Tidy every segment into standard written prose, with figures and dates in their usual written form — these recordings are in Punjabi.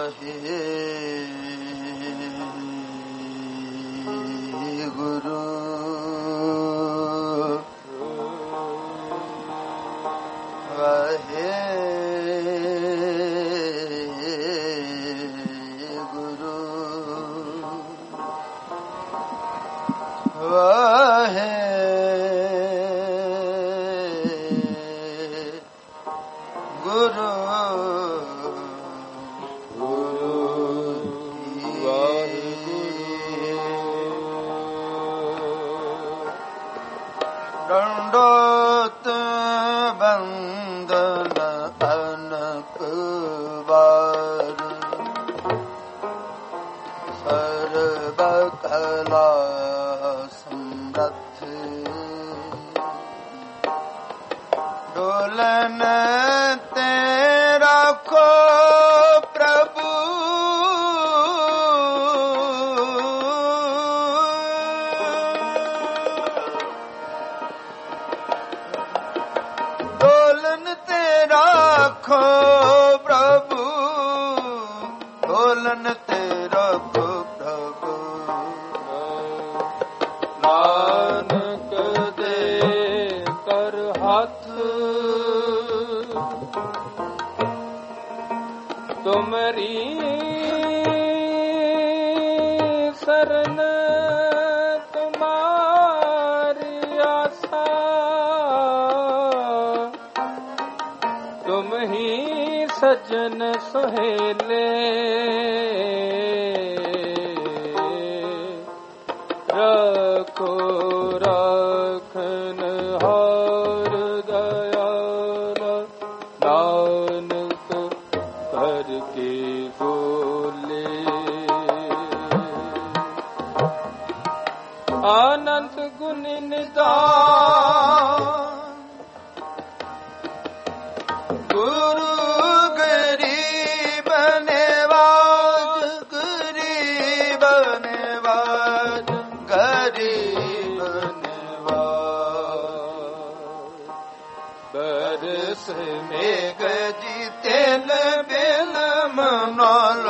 ਡੰਡੋਤ ਬੰਦਨ ਅਨਕ ਬਾਰ ਸਰਬ ਕਲਾ ਸਮਰੱਥ ਡੋਲਨ ਤੇ ਰੱਖੋ ਪ੍ਰਭੂ ਡੋਲਨ ਤੇ ਰੱਖੋ ਪ੍ਰਭੂ ਡੋਲਨ ਤੇ ਰੱਖੋ ਪ੍ਰਭੂ ਨਾਨਕ ਦੇ ਕਰ ਹੱਥ ਤੁਮਰੀ ਸਰਨ ਤੁਮਾਰੀ ਆਸਾ ਤੁਮ ਹੀ ਸਜਨ ਸੁਹੇਲੇ ਰੱਖੋ ਰਾਖਨ ਹਾਰ ਦਇਆਲ ਨਾਨਕ ਕਰ ਕੇ ਬੋਲੇ ਆਨੰਦ ਗੁਣ ਨਿਦਾਨ ਗੁਰੂ ਗਰੀਬ ਨਿਵਾਜ ਗਰੀਬ ਨਿਵਾਜ ਗਰੀਬ ਨਿਵਾਜ ਬਰਸ ਮੇਘ ਜੀਤੇਨ ਬਿਨ ਮਨਾਲ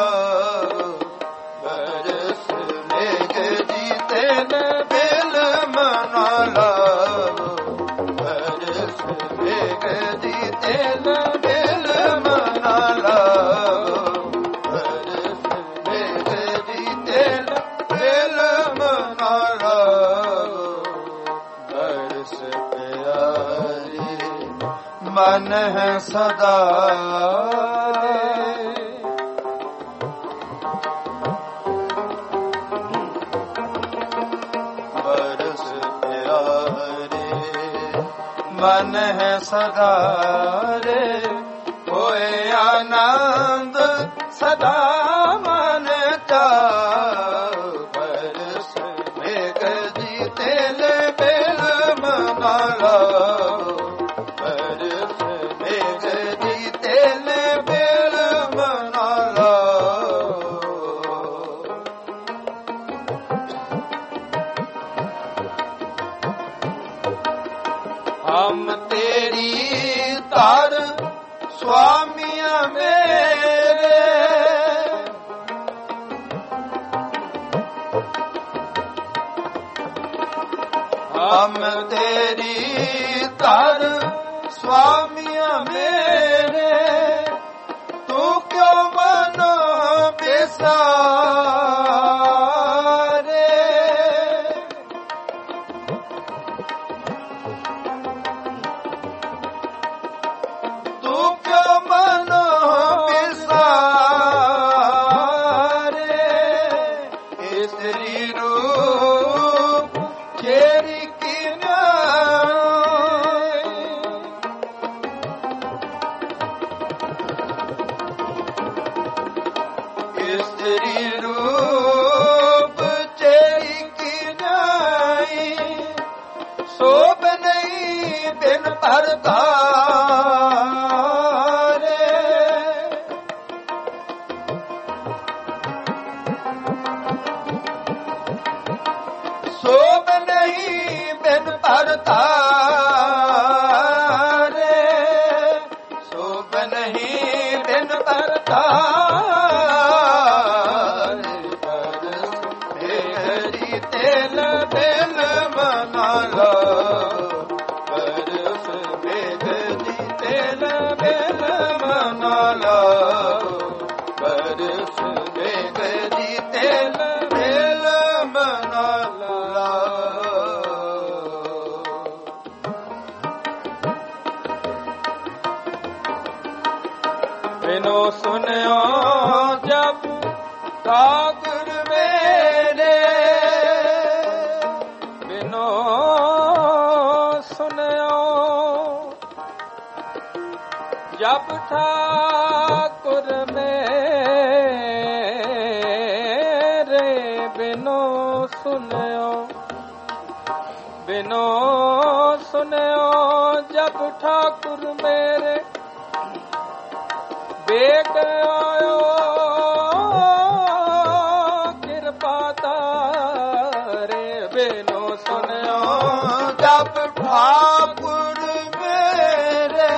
ਬਰਸ ਮੇਘ ਜੀਤੇਨ ਬਿਨ ਮਨਾਲ ਬਰਸ ਮੇਘ ਜੀਤੇਨ ਬਿਨ ਮਨਾਲ ਬਰਸ ਮੇਘ ਜੀਤੇਨ ਬਿਨ ਮਨਾਲ ਬਰਸ ਪਿਆਰੀ ਮਨ ਹੈ ਸਦਾ ਬਰਸ ਪਿਆਰੇ ਮਨ ਹੈ ਸਦਾ ਰੇ ਹੋਏ ਆਨੰਦ ਸਦਾ ਮਨ ਚਾ ਬਰਸ ਮੇਘ ਜੀਤੇਨ ਬਿਨ ਮਨਾਲਾ ਬਰਸ ਮੇਘ ਜੀਤੇਨ ਬਿਨ ਮਨਾਲਾ ਹਮ ਤੇਰੀ ਧਰ ਸੁਆਮੀਆਂ ਮੇਰੇ ਹਮ ਤੇਰੀ ਧਰ ਸੁਆਮੀਆਂ ਮੇਰੇ ਤੂੰ ਕਿਉਂ ਮਨ ਬਿਸਾਰੇ ਤੂੰ ਕਿਉਂ ਮਨ ਬਿਸਾਰੇ ਇਸਤਰੀ ਰੂਪ ਤੇਰੀ ਇਸਤਰੀ ਰੂਪ ਤੇਰੀ ਕਿਨਾਈ ਸੋਭ ਨਹੀਂ ਬਿਨ ਭਰਤਾਰੇ ਸੋਭ ਨਹੀਂ ਬਿਨ ਭਰਤਾਰੇ ਸੋਭ ਨਹੀਂ ਬਿਨ ਭਰਤਾਰੇ ਸੁਨਿਓ ਜਪ ਠਾਕੁਰ ਮੇਰੇ ਬਿਨੋ ਸੁਨਿਓ ਜਪ ਠਾਕੁਰ ਮੇਰੇ ਬਿਨੋ ਸੁਨਿਓ ਬਿਨੋ ਸੁਨਿਓ ਜਪ ਠਾਕੁਰ ਮੇਰੇ ਵੇਖ ਆਇਓ ਕਿਰਪਾ ਤਾਰੇ ਬਿਨੋ ਸੁਨਿਓ ਜਪ ਠਾਕੁਰ ਮੇਰੇ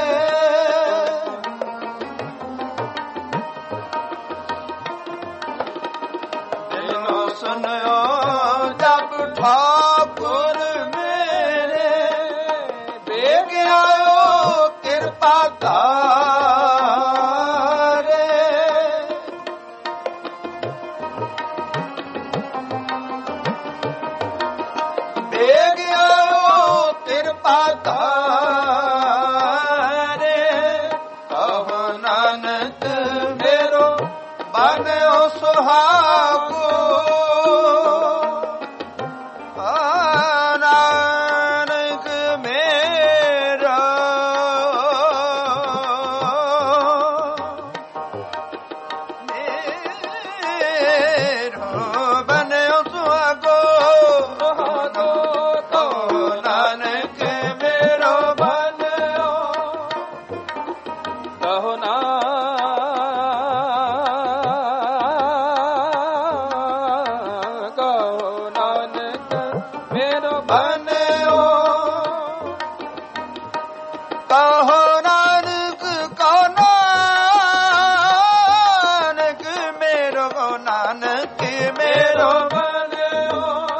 ਬਿਨੋ ਸੁਨਿਓ ਜਪ ਠਾਕੁਰ ਮੇਰੇ ਵੇਖ ਆਇਓ ਕਿਰਪਾ ਤਾਰੇ ਵੇਖ ਆਇਓ ਕਿਰਪਾ ਤਾਰੇ ਕਹੋ ਨਾਨਕ ਮੇਰੋ ਬਣਿਓ ਸੁਹਾਗੋ ਨਾਨਕ ਮੇਰਾ ਬਣਿਓ ਸੁਹਾਗੋ ਕਹੋ ਨਾਨਕ ਮੇਰਾ ਬਣਿਓ ਕਹੋ ਨਾ ਕਹੋ ਨਾਨਕ ਮੇਰੋ ਬਣਿਓ ਕਹੋ ਨਾਨਕ ਕਹੋ ਨਾਨਕ ਮੇਰੋ ਕਹੋ ਨਾਨਕ ਮੇਰੋ ਬਣਿਓ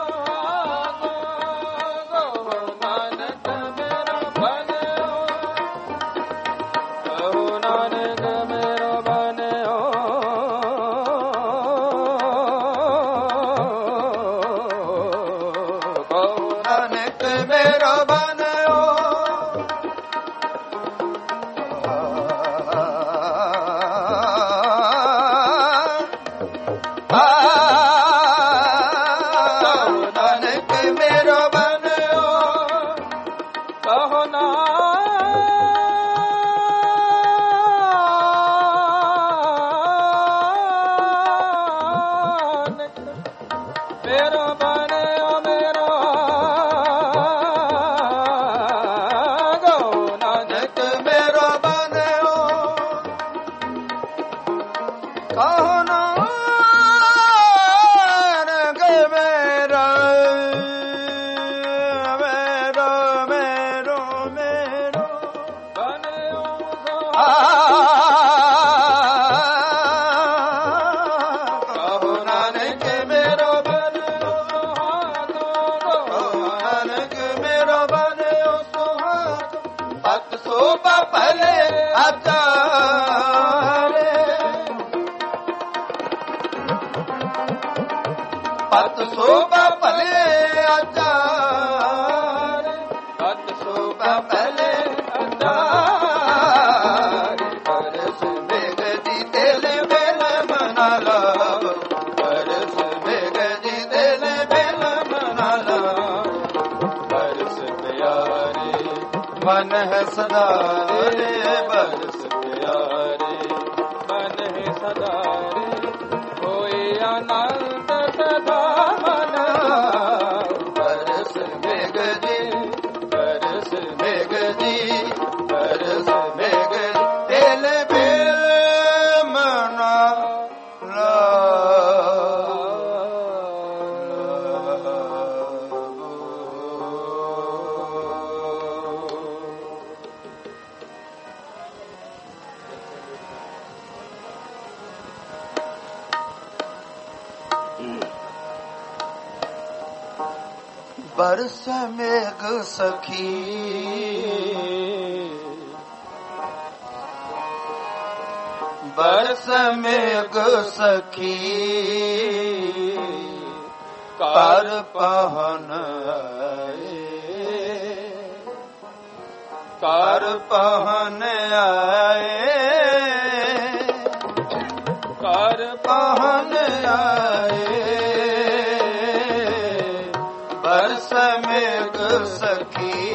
ਕਹੋ ਨਾਨਕ ਮੇਰੋ ਬਣਿਓ ਕਹੋ ਨਾਨਕ ਮੇਰੋ ਬਣਿਓ ਕਹੋ ਨਾਨਕ ਮੇਰਾ ਬਣਿਓ ਨਾਨਕ ਮੇਰਾ ਬਣਿਓ ਕਹੋ ਨਾਨਕ ਮੇਰਾ ਬਣਿਓ ਮੇਰਾ ਕਹੋ ਨਾਨਕ ਨਾਨਕ ਮੇਰਾ ਬਣਿਓ ਕਹੋ ਨਾਨਕ ਮੇਰਾ ਮੇਰਾ ਮੇਰੋ ਮੇਰੋ ਬਣਿਓ ਕਹੋ ਨਾਨਕ ਮੇਰਾ ਬਣਿਓ ਨਾਨਕ ਮੇਰਾ ਬਣਿਓ ਸੁਹਾਗ ਪਤ ਸੋਭਾ ਭਲੇ ਆਚਾਰੇ ਪਤ ਸੋਭਾ ਭਲੇ ਆਚਾਰੇ ਪਤ ਸੋਭਾ ਭਲੇ ਆਚਾਰੇ ਪਰਸ ਮੇਘ ਦੀ ਦਿਲ ਮੇਲ ਮਨਾ ਲਾਵ ਪਰਸ ਮੇਘ ਦੀ ਦਿਲ ਮੇਲ ਮਨਾ ਲਾਵ ਬਰਸ ਪਿਆਰੇ ਮਨ ਹੈ ਸਦਾ ਰੇ ਬਰਸ ਪਿਆਰੇ ਮਨ ਹੈ ਸਦਾ ਰੇ ਹੋਏ ਆਨੰਦ ਸਦਾ ਮਨ ਬਰਸ ਮੇਘ ਜੀ ਬਰਸ ਮੇਘ ਜੀ ਬਰਸ ਮੇਘ ਦਿਲ ਮੇਲ ਮਨਾ बरस मेघ सखी बरस मेघ सखी कर पहन आए कर पहन आए ਕਰ पहन आए बरस मेघ सखी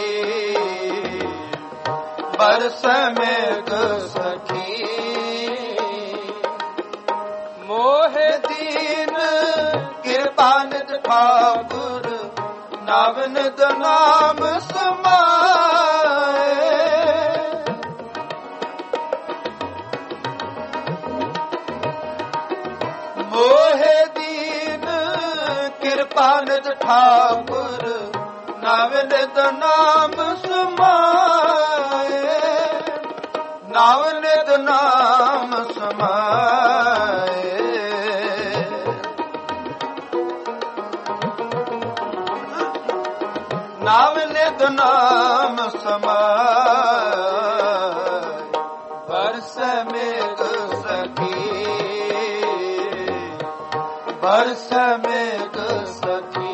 बरस मेघ सखी ਮੋਹਿ दीन कृपानिध ठाकुर नावनिध नाम समाए मोहे दीन कृपानिध ठाकुर नावनिध नाम समाए नावनिध नाम समाए नावनिध नाम समाए बरस मेघ सखी बरस मेघ सखी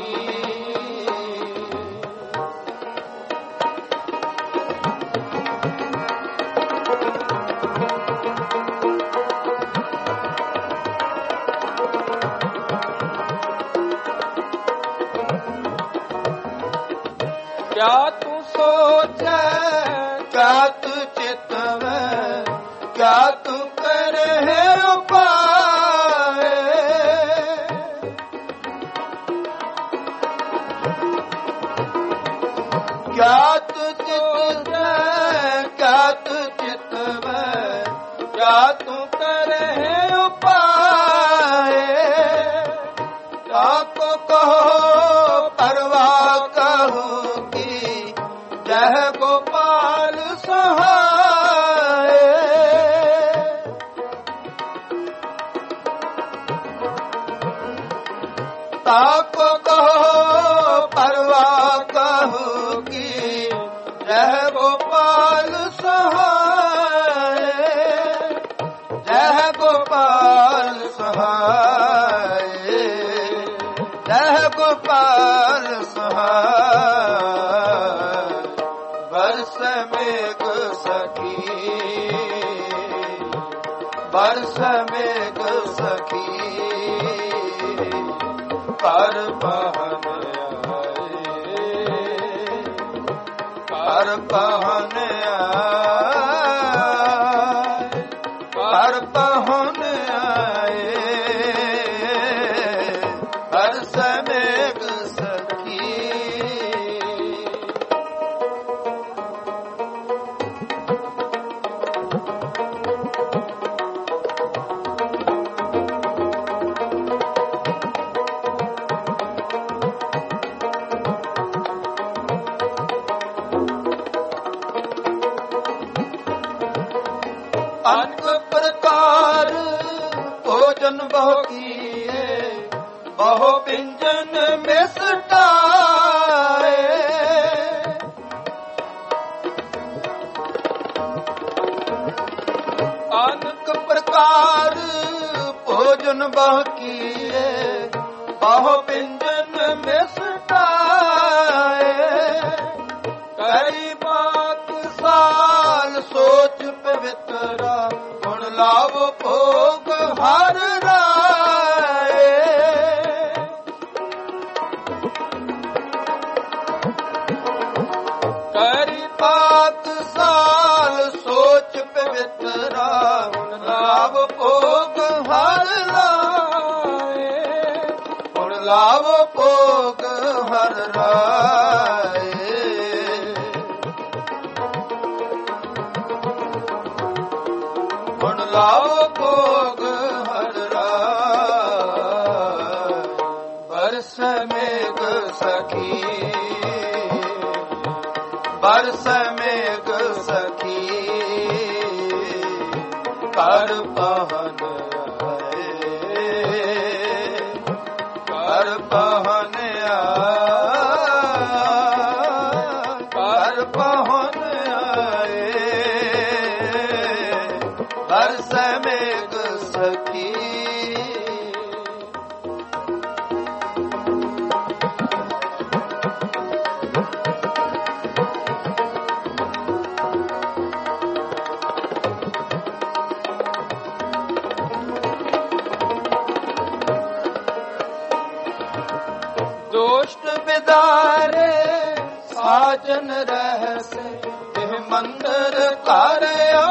ਕਿਆ ਤੂੰ ਸੋਚੈ क्या तू चितवै क्या तू करे उपाय क्या तू चितवै क्या तू चितवै क्या तू करे उपाय ताको कहो परवाह कहूँगी जह गोपाल सहाय ताको कहो परवाह कहूँगी जह गोपाल सहाय जह गोपाल सहाय जह गोपाल सहाय बरस मेघ सखी बरस मेघ सखी कर पहन आए कर पहन आए कर पहन आए बरस मेघ सखी अनेक प्रकार भोजन बहु किए बहु व्यंजन में सटाए अनेक प्रकार भोजन बहु किए बहु व्यंजन में सटाए कई बात साल सोच पवित्रा गुण लाभ भोग हर राय करी बात साल सोच पवित्रा गुण लाभ भोग हर राय गुण लाभ भोग हर राय गुण लाभ भोग हर राय बरस मेघ सखी बरस मेघ सखी कर पहन आए कर पहन आए कर पहन आए बरस मेघ सखी ਦੁਸ਼ਟ ਬਿਦਾਰੇ ਸਾਜਨ ਰਹਿਸੇ ਇਹ ਮੰਦਰ ਘਰ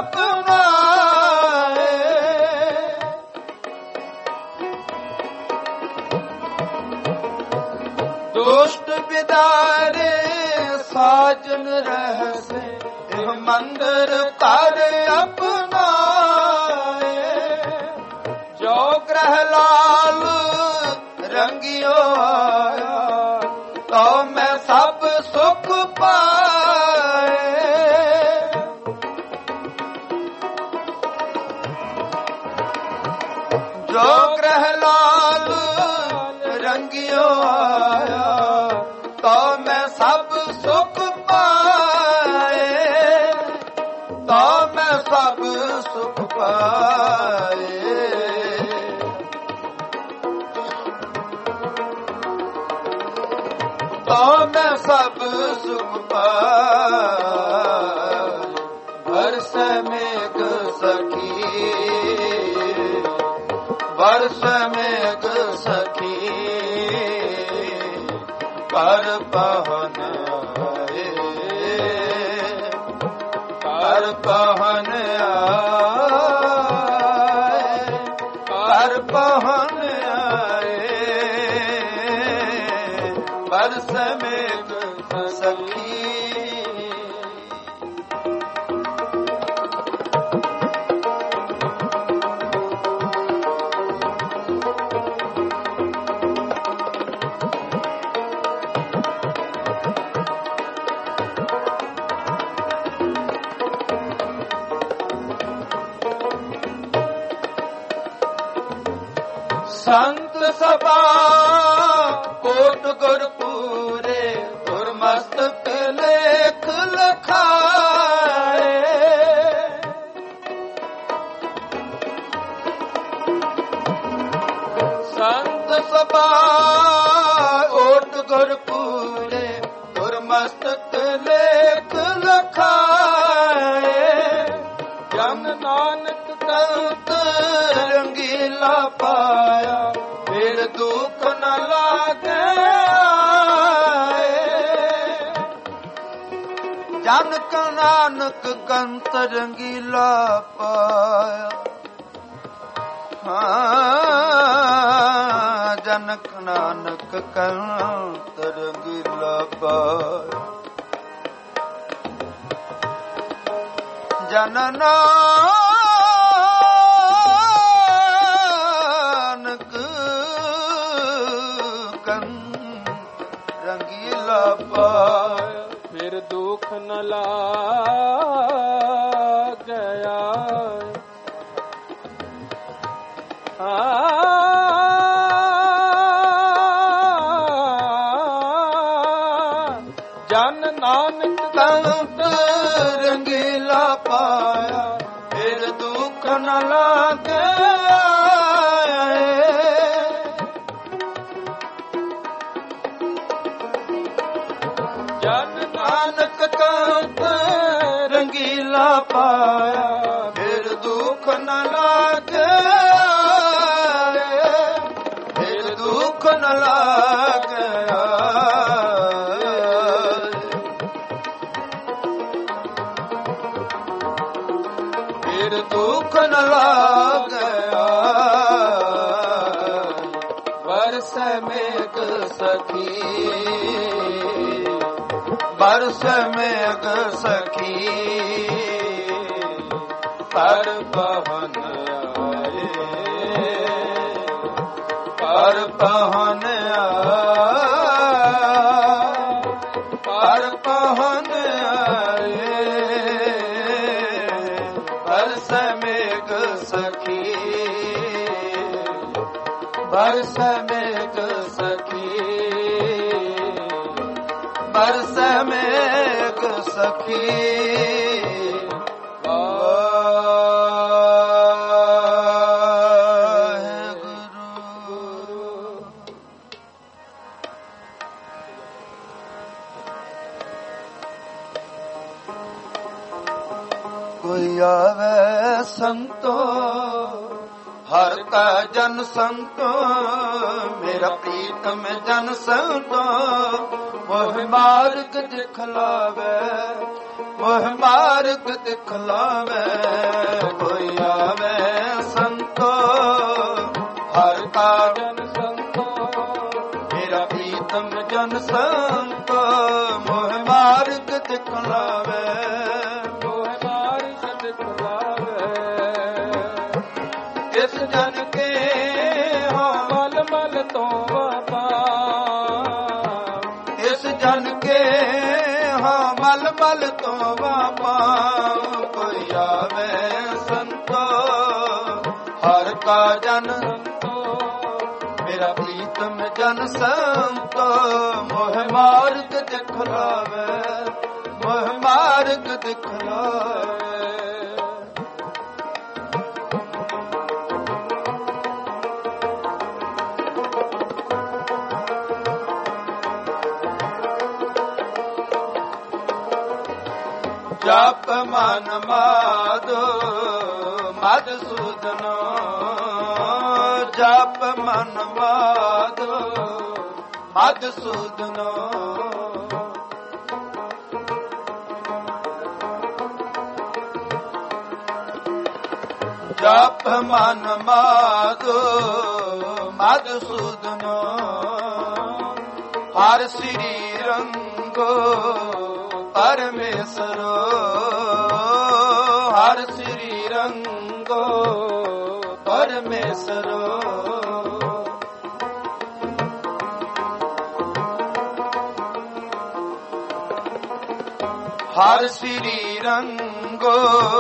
ਅਪਨਾਏ ਦੁਸ਼ਟ ਬਿਦਾਰੇ ਸਾਜਨ ਰਹਿਸੇ ਇਹ ਮੰਦਰ ਘਰ ਅਪਨਾਏ ਜੋ ਗ੍ਰਹਿ ਲਾਲ ਰੰਗਿਓ ਆਇਆ ਤੋ ਮੈਂ ਸਭ ਸੁਖ ਪਾਏ ਜੋ ਗ੍ਰਹਿ ਲਾਲ ਰੰਗਿਓ ਆਇਆ ਤੋ ਮੈਂ ਸਭ ਸੁਖ ਪਾਏ ਤੋ ਮੈਂ ਸਭ ਸੁਖ ਪਾਏ ਤੋ ਮੈਂ ਸਭ ਸੁਖ ਪਾਏ ਬਰਸ ਮੇਘ ਸਖੀ ਬਰਸ ਮੇਘ ਸਖੀ ਕਰ ਪਹਨ ਆਏ ਕਰ ਪਹਨ ਆਏ ਕਰ ਪਹਨ ਆਏ ਬਰਸ ਮੇਘ ਸਖੀ ਸੰਤ ਸਭਾ ਕੋਟ ਗੁਰ ਪੂਰੇ ਗੁਰਮਸਤਕ ਲੇਖ ਲਖਾਏ ਸੰਤ ਸਭਾ ਕੋਟ ਗੁਰ ਪੂਰੇ ਗੁਰਮਸਤਕ ਲੇਖ ਲਖਾਏ ਜਨ ਨਾਨਕ ਤਤ ਰੰਗੀਲਾ ਪਾਇਆ ਫਿਰ ਦੁੱਖ ਨ ਲਾਗੇ ਜਨ ਕਾ ਨਾਨਕ ਕੰਤ ਰੰਗੀਲਾ ਪਾਇਆ ਜਨਕ ਨਾਨਕ ਕੰਤ ਰੰਗੀਲਾ ਪਾਇਆ ਜਨ ਨਾਨਕ ਰੰਗੀਲਾ ਪਾਇਆ ਫਿਰ ਦੁੱਖ ਨ ਲਾਗਿਆ ਜਨ ਨਾਨਕ ਕੰਤ ਰੰਗੀਲਾ ਪਾਇਆ ਫਿਰ ਦੁੱਖ ਨ ਲਾਗੇ ਜਨ ਨਾਨਕ ਕੰਤ ਰੰਗੀਲਾ ਪਾਇਆ ਫਿਰ ਦੁੱਖ ਨ ਲਾਗੇ ਫਿਰ ਦੁੱਖ ਨ ਲਾਗੇ ਫਿਰ ਦੁੱਖ ਨ ਲਾਗਿਆ ਬਰਸ ਮੇਘ ਸਖੀ ਬਰਸ ਮੇਘ ਸਖੀ ਪਰ ਪਵਨ ਆਏ ਪਰ ਪਵਨ ਆਏ ਪਰ ਪਵਨ ਆਏ ਬਰਸ ਮੇਘ ਸਖੀ ਬਰਸ ਮੇਘ ਸਖੀ ਬਰਸ ਮੇਘ ਸਖੀ ਕੋਈ ਆਵੇ ਸੰਤੋ ਹਰ ਕਾ ਜਨ ਸੰਤੋ ਮੇਰਾ ਪ੍ਰੀਤਮ ਜਨ ਸੰਤੋ ਮੋਹ ਮਾਰਗ ਦਿਖਲਾਵੇ ਮੋਹ ਮਾਰਗ ਦਿਖਲਾਵੇ ਕੋਈ ਆਵੇ ਸੰਤੋ ਹਰ ਕਾ ਜਨ ਸੰਤੋ ਮੇਰਾ ਪ੍ਰੀਤਮ ਜਨ ਸੰਤੋ ਮੋਹ ਮਾਰਗ ਦਿਖਲਾਵੇ ਮੋਹ ਮਾਰਗ ਦਿਖਲਾਵੇ ਇਸ ਜਨ ਕੇ ਹੋ ਮਲ ਮਲ ਤੋਂ ਵਾਪਾ ਇਸ ਜਨ ਕੇ ਹੋ ਮਲ ਮਲ ਤੋਂ ਵਾਪਾ ਕੋਈ ਆਵੇ ਸੰਤੋ ਹਰ ਕਾ ਜਨ ਸੰਤੋ ਮੇਰਾ ਪ੍ਰੀਤਮ ਜਨ ਸੰਤੋ ਮੋਹ ਮਾਰਗ ਦਿਖਲਾਵੇ ਮੋਹ ਮਾਰਗ ਦਿਖਲਾਵੇ ਜਪ ਮਨ ਮਾਧੋ ਮਧੁਸੂਦਨੋ ਜਪ ਮਨ ਮਾਧੋ ਮਧੁਸੂਦਨੋ ਜਪ ਮਨ ਮਾਧੋ ਮਧੁਸੂਦਨੋ ਹਰ ਸ੍ਰੀ ਰੰਗੋ ਪਰਮੇਸ਼ਰੋ ਹਰ ਸ੍ਰੀ ਰੰਗੋ ਪਰਮੇਸ਼ਰੋ ਹਰ ਸ੍ਰੀ ਰੰਗੋ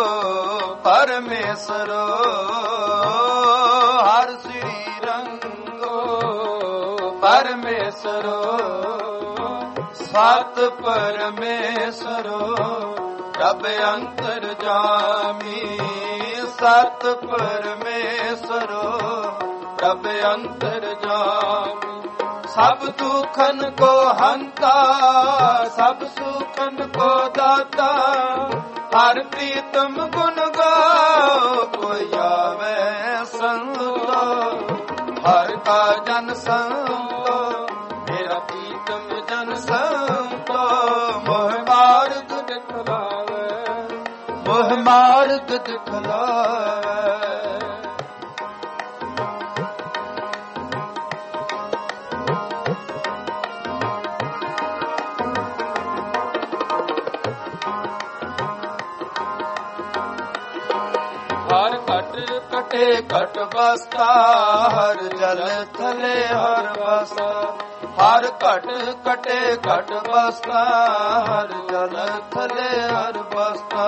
ਪਰਮੇਸ਼ਰੋ ਹਰ ਸ੍ਰੀ ਰੰਗੋ ਪਰਮੇਸ਼ਰੋ ਸਤ ਪਰਮੇਸ਼ਰੋ ਪ੍ਰਭ ਅੰਤਰ ਜਾਮੀ ਸਤ ਪਰਮੇਸ਼ਰੋ ਪ੍ਰਭ ਅੰਤਰ ਜਾਮੀ ਸਭ ਦੁਖਨ ਕੋ ਹੰਤਾ ਸਭ ਸੁਖਨ ਕੋ ਦਾਤਾ ਹਰ ਪ੍ਰੀਤਮ ਗੁਣ ਗਾਓ ਕੋਈ ਆਵੇ ਸੰਤੋ ਹਰ ਕਾ ਜਨ ਸੰਤੋ ਮੇਰਾ ਪ੍ਰੀਤਮ ਜਨ ਸੰਤੋ ਮੋਹ ਮਾਰਗ ਦਿਖਲਾਵੇ ਮੋਹ ਮਾਰਗ ਦਿਖਲਾਵੇ ਹਰ ਘਟ ਕਟੇ ਘਟ ਬਸਤਾ ਹਰ ਜਲ ਥਲੇ ਹਰ ਬਸਤਾ ਹਰ ਘਟ ਕਟੇ ਘਟ ਬਸਤਾ ਹਰ ਜਲ ਥਲੇ ਹਰ ਬਸਤਾ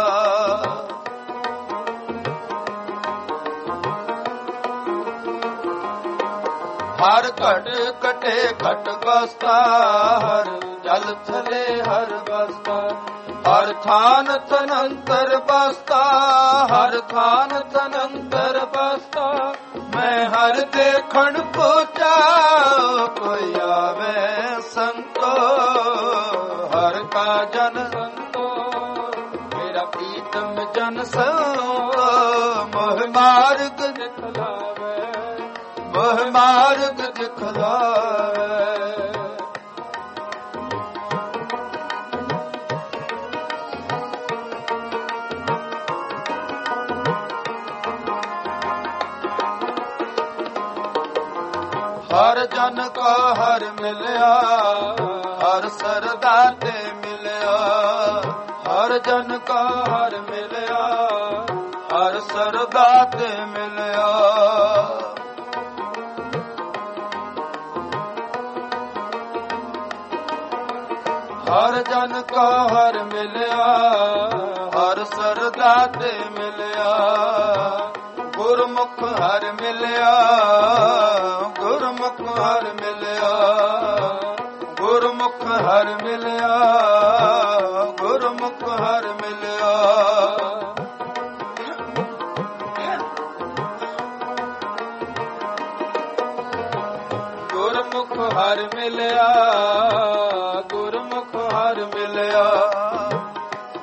ਹਰ ਘਟ ਕਟੇ ਘਟ ਬਸਤਾ ਹਰ ਜਲ ਥਲੇ ਹਰ ਬਸਤਾ ਹਰ ਥਾਨ ਤਨੰਤਰ ਬਸਤਾ ਹਰ ਥਾਨ ਤਨੰਤਰ ਬਸਤਾ ਮੈਂ ਹਰ ਦੇਖਣ ਪਹੁੰਚਾ ਕੋਈ ਆਵੇ ਸੰਤੋ ਹਰ ਕਾ ਜਨ ਸੰਤੋ ਮੇਰਾ ਪ੍ਰੀਤਮ ਜਨ ਸੰਤੋ ਮੋਹ ਮਾਰਗ ਦਿਖਲਾਵੇ ਮੋਹ ਮਾਰਗ ਦਿਖਲਾਵੇ ਹਰ ਜਨ ਕਾ ਹਰ ਮਿਲਿਆ ਹਰ ਸਰਦਾ ਤੇ ਮਿਲਿਆ ਹਰ ਜਨ ਕਾ ਹਰ ਮਿਲਿਆ ਹਰ ਸਰਦਾ ਤੇ ਮਿਲਿਆ ਹਰ ਜਨ ਕਾ ਹਰ ਮਿਲਿਆ ਹਰ ਸਰਦਾ ਤੇ ਮਿਲਿਆ ਗੁਰਮੁਖ ਹਰ ਮਿਲਿਆ ਗੁਰਮੁਖ ਹਰ ਮਿਲਿਆ ਗੁਰਮੁਖ ਹਰ ਮਿਲਿਆ ਗੁਰਮੁਖ ਹਰ ਮਿਲਿਆ ਗੁਰਮੁਖ ਹਰ ਮਿਲਿਆ ਗੁਰਮੁਖ ਹਰ ਮਿਲਿਆ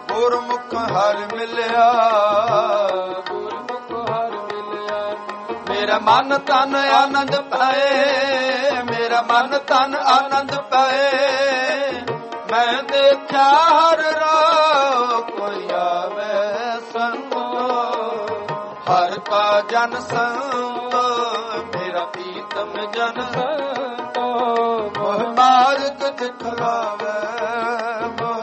ਗੁਰਮੁਖ ਹਰ ਮਿਲਿਆ ਗੁਰਮੁਖ ਹਰ ਮਿਲਿਆ ਮੇਰਾ ਮਨ ਤਨ ਆਨੰਦ ਪਾਏ, ਮੇਰਾ ਮਨ ਤਨ ਆਨੰਦ ਪਾਏ। ਮੈਂ ਦੇਖਿਆ ਹਰ ਰਾਹ ਕੋਈ ਆਵੇ ਸੰਤੋ, ਹਰ ਕਾ ਜਨ ਸੰਤੋ ਮੇਰਾ ਪ੍ਰੀਤਮ ਜਨ ਸੰਤੋ। ਮੋਹ ਮਾਰਗ ਦਿਖਲਾਵੇ, ਮੋਹ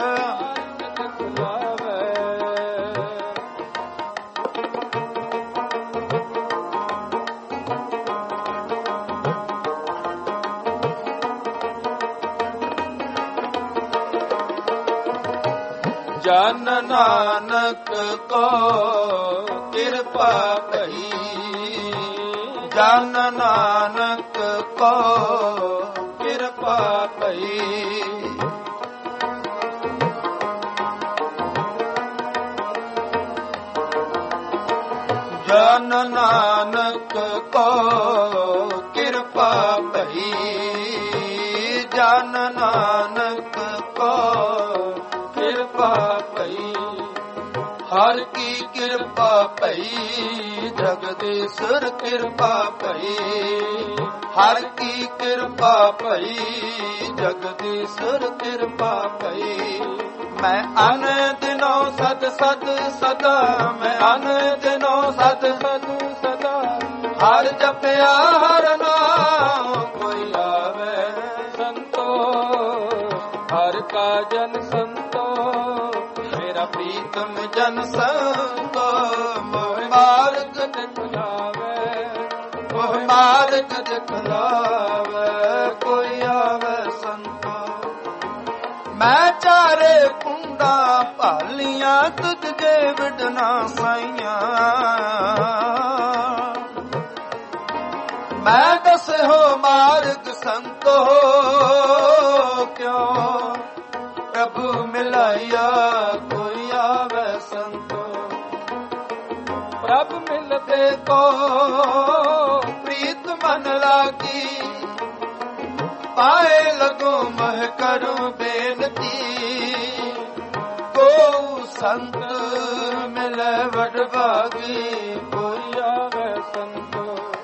ਜਨ ਨਾਨਕ ਕੋ ਕਿਰਪਾ ਭਈ, ਜਨ ਨਾਨਕ ਕੋ ਕਿਰਪਾ ਭਈ। ਜਨ ਨਾਨਕ ਕੋ ਕਿਰਪਾ ਭਈ, ਜਨ ਨਾਨਕ ਕੋ ਕਿਰਪਾ ਭਈ। ਹਰ ਕੀ ਕਿਰਪਾ ਭਈ, ਜਗਦੀਸ਼ਰ ਕਿਰਪਾ ਭਈ। ਹਰ ਕੀ ਕਿਰਪਾ ਭਈ, ਜਗਦੀਸ਼ਰ ਕਿਰਪਾ ਭਈ। ਮੈਂ ਅਨ ਦਿਨੋਂ ਸਦ ਸਦ ਸਦਾ, ਮੈਂ ਅਨ ਦਿਨੋਂ ਸਦ ਸਦ ਸਦਾ ਹਰ ਜਪਿਆ ਹਰ ਨਾਮ ਕੋਈ ਆਵੇ ਸੰਤੋ। ਹਰ ਕਾ ਜਨ ਸੰਤੋ ਮੇਰਾ ਪ੍ਰੀਤਮ ਜਨ ਸੰਤੋ। ਮੋਹ ਮਾਰਗ ਦਿਖਲਾਵੇ, ਮੋਹ ਮਾਰਗ ਦਿਖਲਾਵੇ ਕੋਈ ਆਵੇ ਸੰਤੋ। ਮੈਂ ਚਾਰੇ ਕੁੰਡਾ ਭਾਲੀਆਂ ਤੁਝ ਜੇ ਵਿਡਨਾ ਸਾਈਆਂ। ਮੈਂ ਦਸੋ ਮਾਰਗ ਸੰਤੋ ਕਿਉਂ ਪ੍ਰਭੂ ਮਿਲਾਇਆ ਕੋਈ ਆਵੇ ਸੰਤੋ। ਪ੍ਰਭ ਮਿਲਦੇ ਕੋ ਪ੍ਰੀਤ ਮਨ ਲਾਗੀ, ਪਾਏ ਲਗੋ ਮਹ ਕਰੂੰ ਬੇਨਤੀ। ਕੋ ਸੰਤ ਮਿਲੇ ਵਡਭਾਗੀ ਕੋਈ ਆਵੇ ਸੰਤੋ।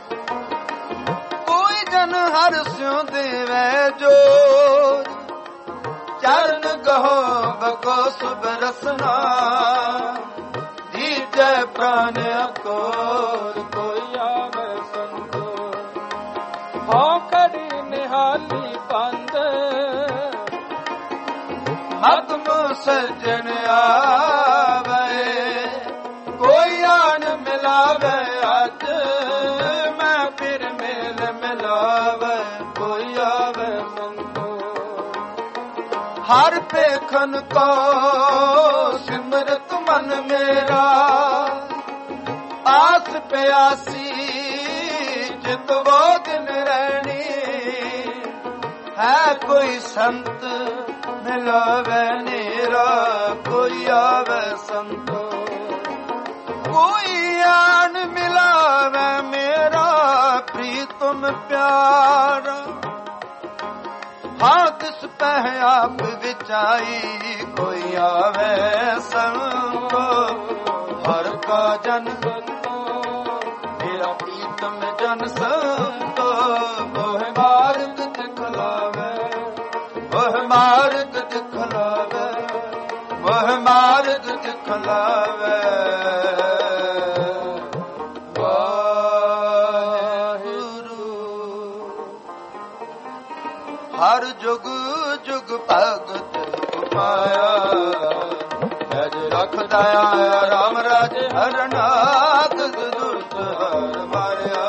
ਕੋਈ ਜਨ ਹਰ ਸਿਉ ਦੇਵੇ ਜੋਰ, ਚਰਨ ਕਹੋ ਬਕੋ ਸੁਭ ਰਸਨਾ। ਜੀਜੈ ਪ੍ਰਾਨ ਅਕੋਰ ਕੋਈ ਆਵੇ ਸੰਤੋ। ਹਉ ਖੜੀ ਨਿਹਾਲੀ ਪੰਦ, ਮਤਮ ਸਜਣ ਆਵੇ। ਕੋਈ ਆਣ ਮਿਲਾਵੇ ਅੱਜ, ਮੈਂ ਫਿਰ ਮੇਲ ਮਿਲਾਵੇ ਕੋਈ ਆਵੇ ਸੰਤੋ। ਹਰ ਪੇਖਨ ਕੋ ਸਿਮਰਤ ਮਨ ਮੇਰਾ, ਆਸ ਪਿਆਸੀ ਜਿਤ ਵੋ ਦਿਨ ਰਹਿਣੀ। ਹੈ ਕੋਈ ਸੰਤ ਮਿਲਾਵੇ ਨੇਰਾ ਕੋਈ ਆਵੇ ਸੰਤੋ। ਕੋਈ ਆਣ ਮਿਲਾਵੇ ਮੇਰਾ ਪ੍ਰੀਤਮ ਪਿਆਰਾ। ਹਾਂ ਤਿਸ ਪਹਿ ਆਪ ਵਿਚਾਈ ਕੋਈ ਆਵੇ ਸੰਤੋ। ਹਰ ਕਾ ਜਨ ਸੰਤੋ ਮੇਰਾ ਪ੍ਰੀਤਮ ਜਨ ਸੰਤੋ। ਮੋਹ ਮਾਰਗ ਦਿਖਲਾਵੇ, ਮੋਹ ਮਾਰਗ ਦਿਖਲਾਵੇ, ਮੋਹ ਮਾਰਗ ਦਿਖਲਾਵੇ। ਹਰ ਜੁਗ ਜੁਗ ਭਗਤ ਉਪਾਇਆ, ਅਜ ਰਖਦਾ ਰਾਮ ਰਾਜ ਹਰਨਾਥ। ਦੁਰਤ ਹਰ ਮਾਰਿਆ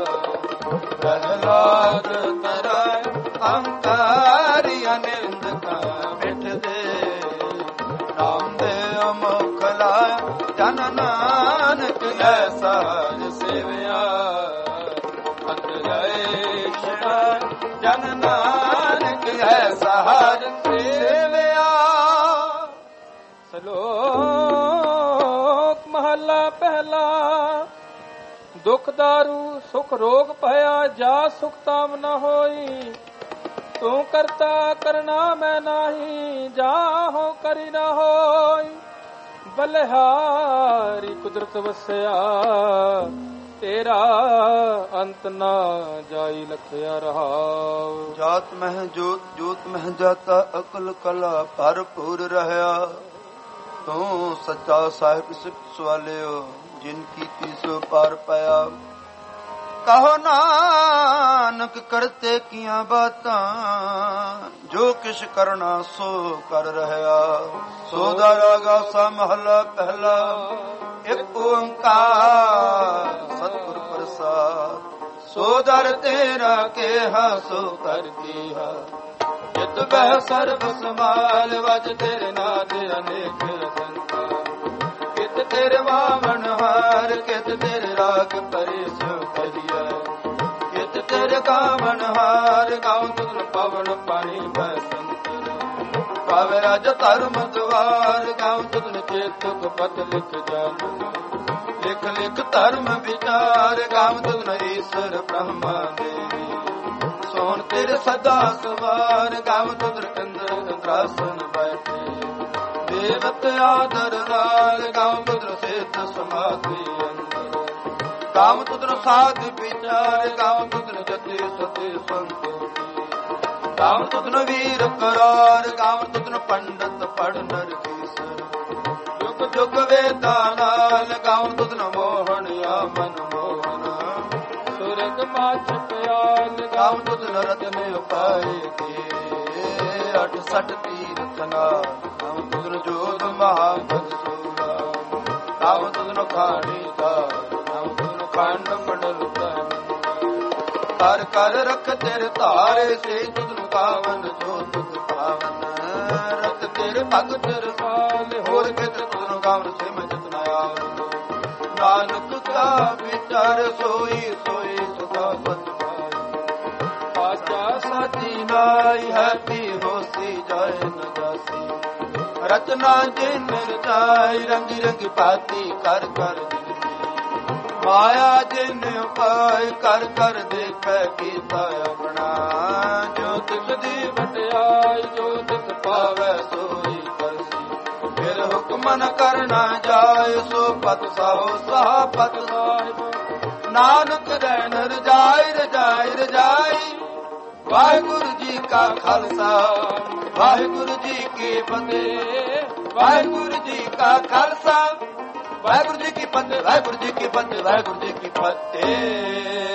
ਪ੍ਰਹਲਾਦ ਤਰਾਇ, ਅਹੰਕਾਰੀ ਅਨਿੰਦ ਕਾ ਮਿਟ ਦੇ। ਨਾਮ ਦੇ ਅਮੁਖ ਲਾਇਆ, ਜਨ ਨਾਨਕ ਐਸਾ ਹਰ ਸੇਵਿਆ। ਅੰਤ ਜਾਏ ਸ਼ਿਵਾਇ, ਜਨ ਨਾਨਕ ਐਸਾ ਹਰ ਸੇਵਿਆ। ਸ਼ਲੋਕ ਮਹਲਾ ਪਹਿਲਾ। ਦੁਖ ਦਾਰੂ ਸੁਖ ਰੋਗ ਭਇਆ, ਜਾ ਸੁਖ ਤਾਮ ਨ ਹੋਈ। ਤੂੰ ਕਰਤਾ ਕਰਨਾ ਮੈਂ ਨਾਹੀ, ਜਾਹੋ ਕਰੀ ਨ ਹੋਈ। ਬਲਿਹਾਰੀ ਕੁਦਰਤ ਵਸਿਆ, ਤੇਰਾ ਅੰਤ ਨਾ ਜਾਈ ਲਖਿਆ ਰਹਾਉ। ਜਾਤ ਮਹਿ ਜੋਤ ਜੋਤ ਮਹਿ ਜਾਤਾ ਅਕਲ ਕਲਾ ਭਰਪੂਰ ਰਹਿਆ। ਤੂੰ ਸੱਚਾ ਸਾਹਿਬ ਸਿਫਤ ਸਵਾਲਿਓ ਜਿਨ ਕੀਤੀ ਸੋ ਪਾਰ ਪਾਇਆ। ਕਹੋ ਨਾਨਕ ਕਰਤੇ ਕੀਆਂ ਬਾਤਾਂ ਜੋ ਕਿਛ ਕਰਨਾ ਸੋ ਕਰ ਰਹਿਆ। ਸੋ ਦਾ ਰਾਗਾ ਸਾ ਮਹਲਾ ਪਹਿਲਾ ਇੱਕ ਓੰਕਾਰ ਸਤਿਗੁਰ ਪ੍ਰਸਾਦ। ਸੋ ਦਰ ਤੇਰਾ ਕੇਹਾ ਸੋ ਕਰ ਕੀਹਾ। ਜਿਤ ਬਹਿ ਸਰਬ ਸਮਾਲ ਵਜ ਤੇਰੇ ਨਾਦ ਅਨੇਕ ਸੰਤਾ। ਕਿਤ ਤੇਰੇ ਵਾਵਣ ਹਾਰ ਕਿਤ ਤੇਰੇ ਰਾਗ ਪਰੇ ਸੋ ਕਰੀਐ। ਕਿਤ ਤੇਰੇ ਗਾਵਣ ਹਾਰ ਗਾਉ ਤੁਧ ਪਵਨ ਪਾਣੀ ਬਸੰਤ। ਪਾਵੇ ਰਾਜ ਧਰਮ ਦੁਆਰ ਗਾਉ ਤੁਧ ਚੇਤੁਕ ਪਤ ਲਿਖ ਜਾਨ। ਲਿਖ ਲਿਖ ਧਰਮ ਵਿਚਾਰ ਗਾਉ ਤੁਧ ਈਸ਼ਰ ਬ੍ਰਹਮਾ ਦੇਵੀ। ਸੋਨ ਤੇਰੇ ਸਦਾ ਸਵਾਰ ਗਾਵ ਤੁਧ ਇੰਦਰ ਇੰਦਰਾਸਨ ਬੈਠੇ। ਦੇਵਤ ਆਦਰ ਨਾਲ ਗਾਵ ਤੁਧ ਸੇਤ ਸਮਾਧੀ ਅੰਦਰ। ਗਾਵ ਤੁਧ ਸਾਧ ਵਿਚਾਰ ਗਾਵ ਤੁਧ ਜਤੇ ਸਤੇ ਸੰਤੋਖੀ। ਗਾਵ ਤੁਧ ਵੀਰ ਕਰਾਰ ਗਾਵ ਤੁਧ ਪੰਡਤ ਪੜ ਨਰਕੀਸਰ। ਜੁਗ ਜੁਗ ਵੇਦਾਂ ਨਾਲ ਗਾਵ ਤੁਧ ਮੋਹਣ ਆ ਮਨ ਮੋਹਨ। ਸੁਰਗ ਮਾਛ ਪਿਆਲ ਗਾਵ ਤੁਧ ਰਤਨ ਉਪਾਏ ਕੇ। 68 ਤੀਰਥ ਨਾਲ ਗਾਵ ਤੁਧ ਜੋਧ ਮਹਾਭਗ ਸੂਰਾ। ਗਾਵ ਤੁਧ ਖਾਣੀ ਦਾ ਗਾਵ ਤੁਧ ਖੰਡ ਮੰਡਲ ਕਰ ਕਰ ਰਖ ਤੇਰੇ ਧਾਰੇ ਸੇ ਤੁਧ ਗਾਵਨ ਜੋ ਤੁਧ ਪਾਵਨ। ਰਖ ਤੇਰੇ ਭਗਤ ਰਸਾਲ ਹੋਰ ਕਿਤ ਤੁਧ ਗਾਵਨ ਸੇ ਮੈਂ ਜਿਤਨਾ ਆਵਨ। ਨਾਨਕ ਕਾ ਵਿਚਾਰ ਸੋਈ ਸੋਈ ਸਦਾ ਪਤ ਪਾਚਾ ਸਾਚੀ ਨਾਈ ਹੈਪੀ ਹੋਸੀ ਜਾਏ ਨ ਜਾਸੀ। ਰਚਨਾ ਜਿਨ ਰਚਾਈ ਰੰਗੀ ਰੰਗੀ ਭਾਤੀ ਕਰ ਕਰ ਮਾਇਆ ਜਿਨ ਉਪਾਇ ਕਰ ਕਰ ਦੇਖੈ ਕੀਤਾ ਆਪਣਾ। ਜੋ ਤਿਸ ਦੀ ਵਡਿਆਈ ਜੋ ਤਿਸ ਪਾਵੈ ਸੋਈ ਕਰਸੀ। ਫਿਰ ਹੁਕਮ ਨ ਕਰਨਾ ਜਾਏ ਸੋ ਪਤ ਸਾਹੋ ਸਾਹ ਪਤ ਸਾਹਿਬ। ਨਾਨਕ ਰਹਿਣ ਰਜਾਈ ਰਜਾਈ ਰਜਾਈ। ਵਾਹਿਗੁਰੂ ਜੀ ਕਾ ਖਾਲਸਾ ਵਾਹਿਗੁਰੂ ਜੀ ਕੀ ਫਤਿਹ। ਵਾਹਿਗੁਰੂ ਜੀ ਕਾ ਖਾਲਸਾ ਵਾਹਿਗੁਰੂ ਜੀ ਕੀ ਫਤਿਹ। ਵਾਹਿਗੁਰੂ ਜੀ ਕੀ ਫਤਿਹ। ਵਾਹਿਗੁਰੂ ਜੀ ਕੀ ਫਤਿਹ।